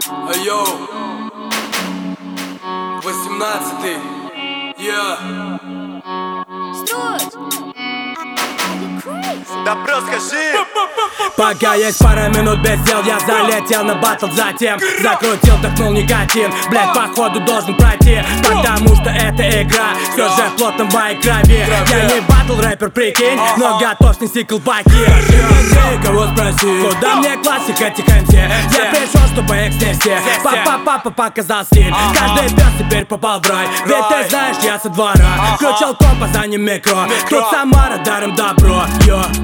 Йоу, 18-й, Да просто скажи. Пока есть пара минут без дел, я залетел на батл, затем закрутил, вдохнул никотин. Блять, походу должен пройти, потому что это игра, все же плотно в моей крови. Я не батл рэпер, прикинь, но готов снести колпаки. Кого спроси, куда мне классика этих МС? Я пришел, чтобы их снести. Папа показал стиль, каждый пес теперь попал в рай. Ведь ты знаешь, я со двора, включал комп, а за ним микро. Тут Самара, даром добро,